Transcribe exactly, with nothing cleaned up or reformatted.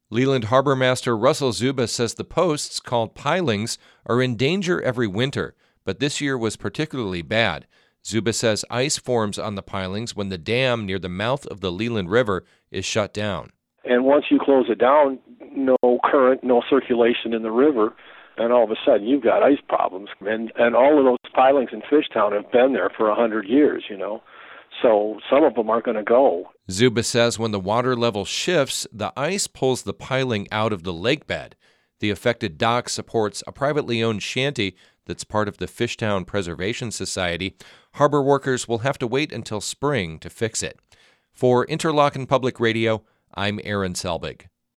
Leland Harbor Master Russell Zuba says the posts, called pilings, are in danger every winter, but this year was particularly bad. Zuba says ice forms on the pilings when the dam near the mouth of the Leland River is shut down. And once you close it down, no current, no circulation in the river, and all of a sudden you've got ice problems. And and all of those pilings in Fishtown have been there for a hundred years, you know. So some of them aren't going to go. Zuba says when the water level shifts, the ice pulls the piling out of the lake bed. The affected dock supports a privately owned shanty that's part of the Fishtown Preservation Society. Harbor workers will have to wait until spring to fix it. For Interlochen Public Radio, I'm Aaron Selbig.